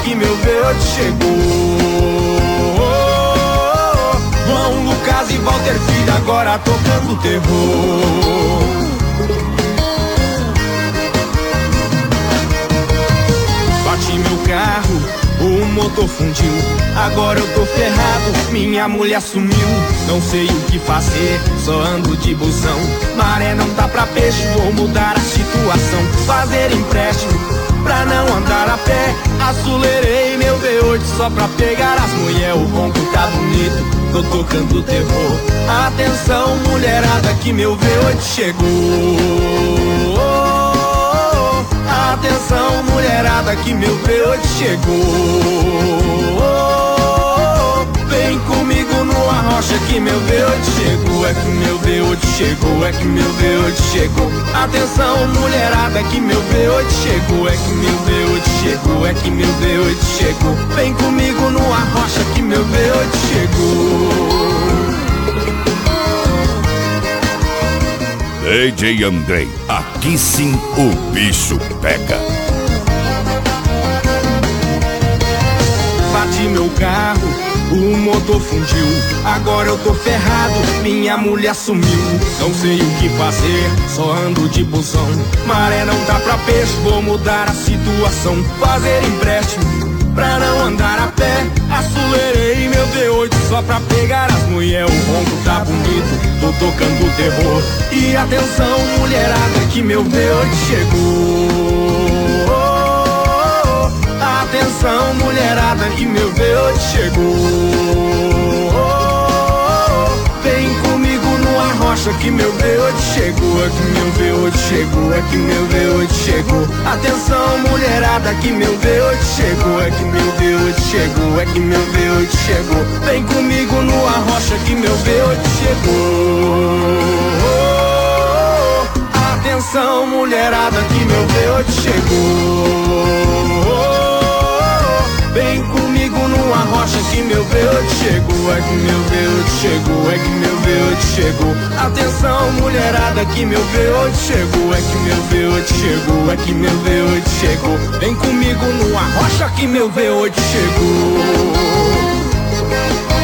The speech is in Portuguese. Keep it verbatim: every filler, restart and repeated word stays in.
que meu V oito chegou. João Lucas e Walter Filho agora tocando terror. Bati meu carro, o motor fundiu, agora eu tô ferrado, minha mulher sumiu. Não sei o que fazer, só ando de busão. Maré não tá pra peixe, vou mudar a situação. Fazer empréstimo pra não andar a pé. Acelerei meu V oito só pra pegar as mulher. O ronco tá bonito, tô tocando terror. Atenção mulherada que meu V oito chegou. Atenção mulherada que meu V oito chegou. Vem comigo no arrocha que meu V oito chegou. É que meu V oito chegou, é que meu V oito chegou. Atenção mulherada que meu V oito chegou. É que meu V oito chegou, é que meu V oito chegou. Vem comigo no arrocha que meu V oito chegou. D J Andrei, aqui sim o bicho pega. Bati meu carro, o motor fundiu, agora eu tô ferrado, minha mulher sumiu. Não sei o que fazer, só ando de busão. Maré não tá pra peixe, vou mudar a situação. Fazer empréstimo pra não andar a pé. Acelerei meu V oito só pra pegar as mulher. O ronco tá bonito, tô tocando terror. E atenção mulherada que meu V oito chegou. Atenção mulherada que meu V oito chegou. Vem comigo no arrocha que meu V oito chegou. É que meu V oito chegou, é que meu V oito chegou. Atenção mulherada que meu V oito chegou. É que meu V oito chegou, é que meu V oito chegou. Vem comigo no arrocha que meu V oito chegou. Atenção mulherada que meu V oito chegou. Vem comigo no arrocha que meu V oito chegou. É que meu V oito chegou, é que meu V oito chegou. Atenção mulherada que meu V oito chegou. É que meu V oito chegou, é que meu V oito chegou. Vem comigo no arrocha que meu V oito chegou.